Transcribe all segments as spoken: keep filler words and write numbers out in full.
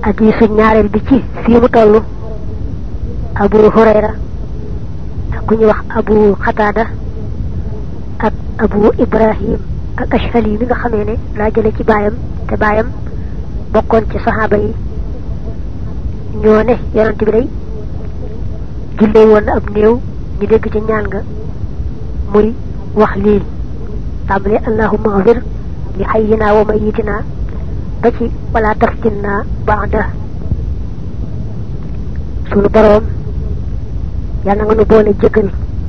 hadiisu ñaareel bi ci fii mu tollu Abu Hurayra ak ku ñu wax Abu Qatada ak Abu Ibrahim ak Ashhali mi nga xamee ne laa jële ci baayam te baayam bokkoon ci saxaaba yi ñoo ne yonent bi day jullee woon na ab néew ñu dégg ci ñaan nga muy wax lii tàmbale allahumma ighfir li hayyina wa mayyitina ba ci wala taftinna ba'da sunu boroom yàlla nga nu boole jëggal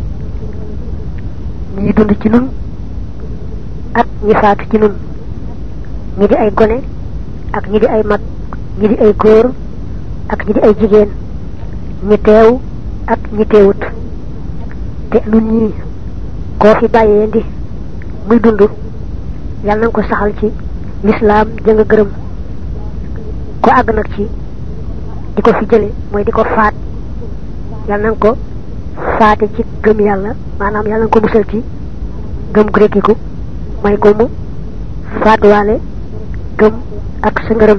ñi dund ci nun ak ñi faatu ci nun ñi di ay gone ak ñi di ay mag ñi di ay góor ak ñi di ay jigéen ñi teew ak ñi teewut te nun ñii koo fi bàyyee ndi muy dund yàlla nga ko saxal ci lislaam jënga gërëm ko àgg nag ci di ko fi jële mooy di ko faat yàlla nga ko faate ci gëm yàlla maanaam yàlla nga ko musal ci gëm gu rekkiku may ko mu faatuwaale gëm ak sa ngërëm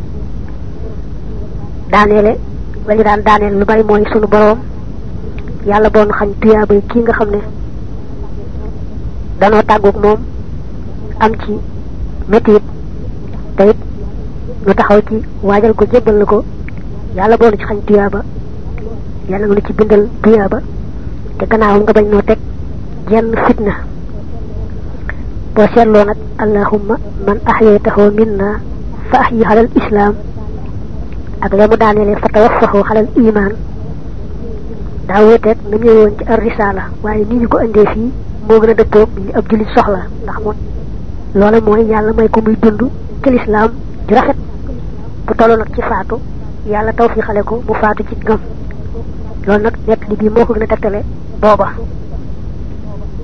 daaneele lañu daan daaneel lu bari mooy sunu boroom yàlla boon xañ tuyaabay kii nga xam ne danoo tàggoog moom am ci mettit te it lu taxaw ci waajal ko jébbal la ko yàlla boonu ci xañ tuyaaba yàlla nga nu ci bindal tuyaaba te gannaawam nga bañ noo teg jenn fitna boo seetloo nag allahumma man ahyaytahu minna fa ahyi alal islam ak la mu daaneele fa tawaffahu alal iman daa wéeteeg na ñëwee woon ci ar risala waaye ni ñu ko indee fii moo gën a dëppoog li ab jullit soxla ndax moom loola mooy yàlla may ko muy dund ci lislaam ju rafet bu tolloo nag ci faatu yàlla taw fi xale ko mu faatu ci ngëm loolu nag nekk li bii moo ko gën a tegtale booba